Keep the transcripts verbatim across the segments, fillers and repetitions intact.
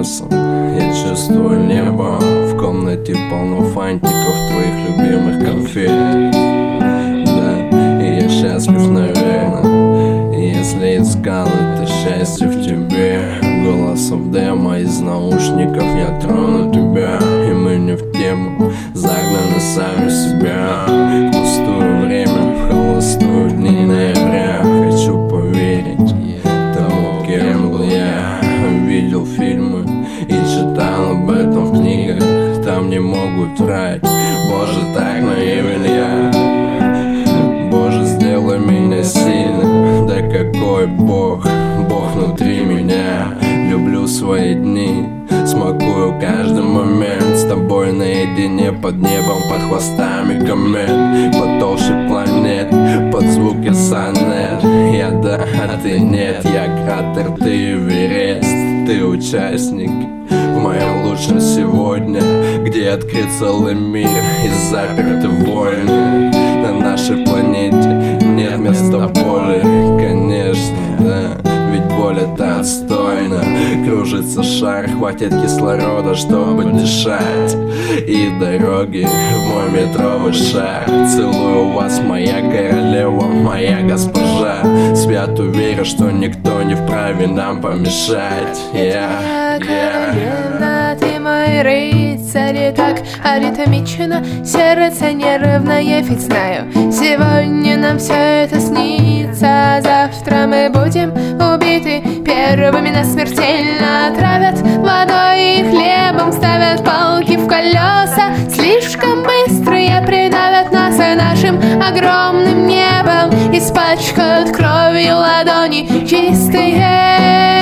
носом. Я чувствую небо, в комнате полно фантиков, твоих любимых конфет. Да, и я счастлив, наверное, если искал это счастье в тебе. Голосом демо из наушников я трону тебя, и мы не в тему, загнаны сами себя. В пустое время, в холостую дни ноября. Хочу поверить тому, кем был я. Видел фильмы и читал об этом в книгах. Там не могут врать, Боже, так наивен я. Боже, сделай меня сильным. Да какой Бог, Бог внутри меня. Люблю свои дни, смакую каждый момент. С тобой наедине под небом, под хвостами комет, под толще планет, под звуки сонет. Я да, а ты нет, я кратер, ты Эверест. Ты участник в моем лучшем сегодня, где открыт целый мир и заперты войны. На нашей планете нет места боли, конечно, да, ведь боль это отстойно. Кружится шар, хватит кислорода, чтобы дышать. И дороги в мой метровый шар. Целую вас, моя королева, моя госпожа. Свято верю, что никто не вправе нам помешать. Yeah, yeah. Ты мой рыцарь, и так аритмично сердце нервное, ведь знаю, сегодня нам все это снится. Завтра мы будем убиты, первыми нас смертельно отравят водой и хлебом, ставят палки в колеса, слишком быстрые придавят нас и нашим огромным небом испачкают кровью ладони чистые.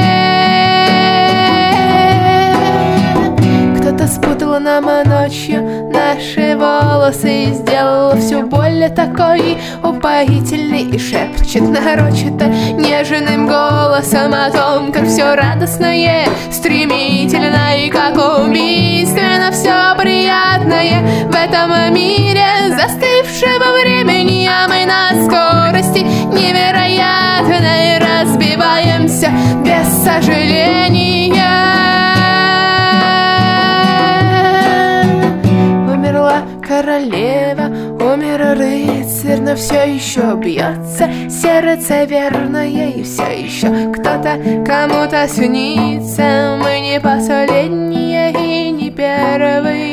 Кто-то спутал нам ночью наши волосы и сделал всю боль такой упоительной и шепчет нарочито нежным голосом о том, как все радостное, стремительно и как убийственно все приятное в этом мире застывшего времени, а мы на скорости невероятной разбиваемся без сожаления. Королева, умер рыцарь, но все еще бьется сердце верное, и все еще кто-то кому-то снится. Мы не последние и не первые.